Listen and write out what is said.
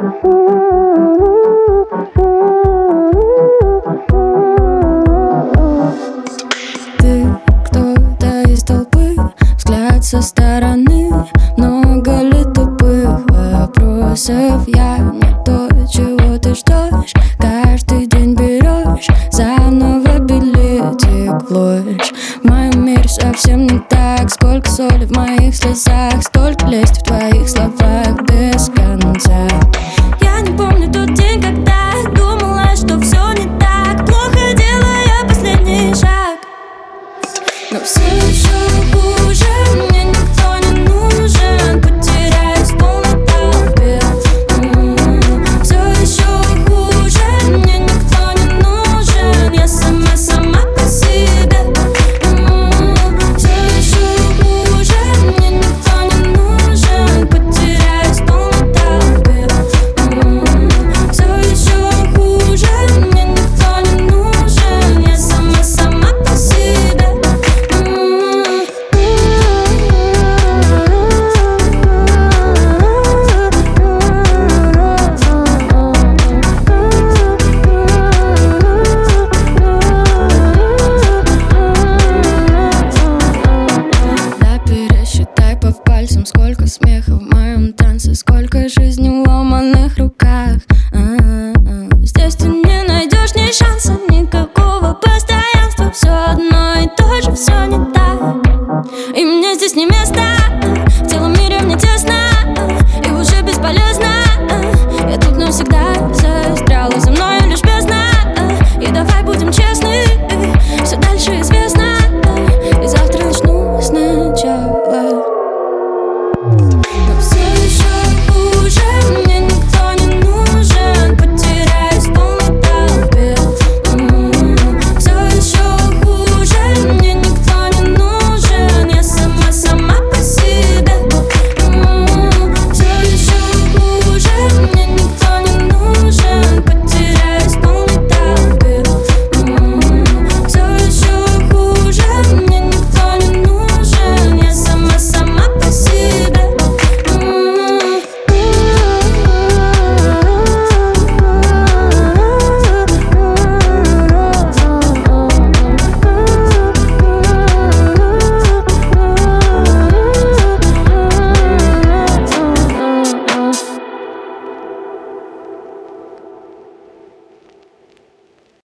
Ты кто-то из толпы, взгляд со стороны, много ли тупых вопросов. Я не то, чего ты ждешь, каждый день берешь заново билетик в ложь. В моем мире совсем не так, сколько соли в моих слезах, столько лести в твоих словах без конца. Я не помню тот день, когда думала, что все не так, плохо делая последний шаг. Но все еще хуже, мне никто не нужен, потеряюсь в полной толпе. Все еще хуже, мне никто не нужен, я сама по себе. Все еще хуже, мне никто не нужен, потеряюсь в полной толпе. Все еще хуже, мне никто не нужен, я сама по себе. Да, пересчитай по пальцам, сколько смеха в моем танце, сколько жизни в ломаных руках. Здесь ты не найдешь ни шанса, никакого постоянства. Все одно и то же, все не так, и мне здесь не место.